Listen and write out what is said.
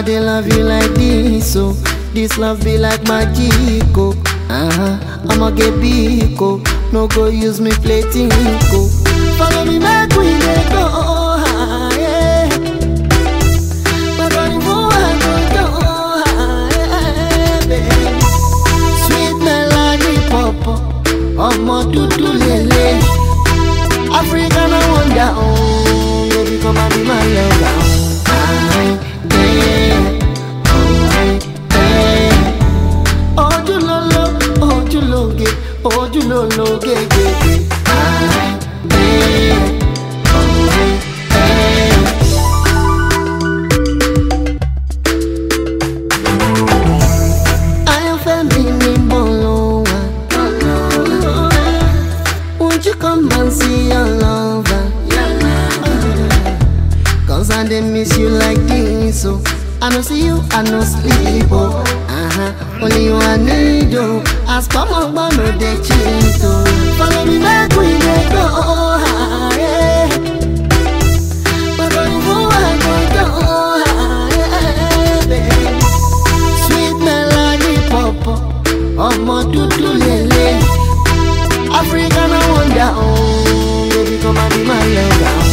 they love you like this, so this love be like magic, oh. I'ma get big, oh. No go use me play tinko. Follow me back, we let go, yeah. My body move, I go, yeah, baby. Sweet melody, pop, I'ma do lele. African, I wonder, oh, baby, come and be my lover. Oh, you know, get. I am feminine bolo. Won't you come and see your lover? Cause I didn't miss you like this, so I don't see you, I don't sleep, oh. Only you I need, oh. As come on, but no they cheat, oh. Follow me back, we let go, yeah. My body move, I go, yeah, baby. Sweet melody, pop, I'ma do lele. African, I wonder, oh. Baby, come and be my lover.